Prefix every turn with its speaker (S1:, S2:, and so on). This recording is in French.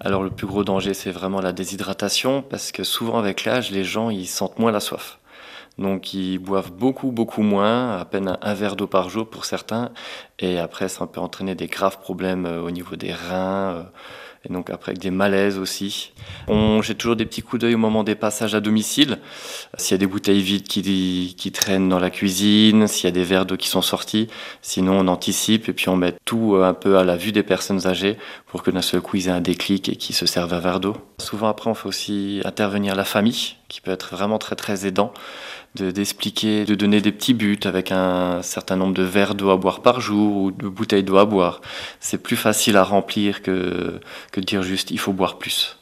S1: Alors le plus gros danger, c'est vraiment la déshydratation parce que souvent avec l'âge, les gens, ils sentent moins la soif. Donc ils boivent beaucoup, beaucoup moins, à peine un verre d'eau par jour pour certains et après ça peut entraîner des graves problèmes, au niveau des reins, et donc après avec des malaises aussi. On jette toujours des petits coups d'œil au moment des passages à domicile. S'il y a des bouteilles vides qui traînent dans la cuisine, s'il y a des verres d'eau qui sont sortis, sinon on anticipe et puis on met tout un peu à la vue des personnes âgées pour que d'un seul coup ils aient un déclic et qu'ils se servent un verre d'eau. Souvent après on fait aussi intervenir la famille qui peut être vraiment très très aidant, d'expliquer, de donner des petits buts avec un certain nombre de verres d'eau à boire par jour ou de bouteilles d'eau à boire. C'est plus facile à remplir que de dire juste il faut boire plus.